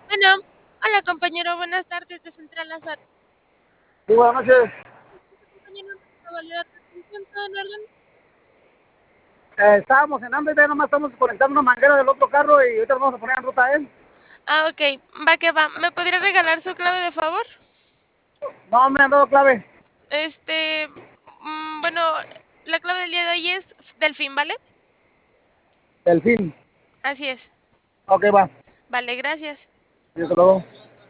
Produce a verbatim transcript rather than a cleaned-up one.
Bueno, hola compañero, buenas tardes de Central Azar. Sí, buenas noches. Compañero, ¿puedo validar tu atención? ¿Todo en orden? Eh, estábamos en hambre, ya nomás estamos conectando una manguera del otro carro y ahorita nos vamos a poner en ruta a él. Ah, ok, va que va. ¿Me podría regalar su clave de favor? No, me han dado clave. Este, mm, bueno, la clave del día de hoy es Delfín, ¿vale? Delfín. Así es. Ok, va. Vale, gracias. Y hasta luego.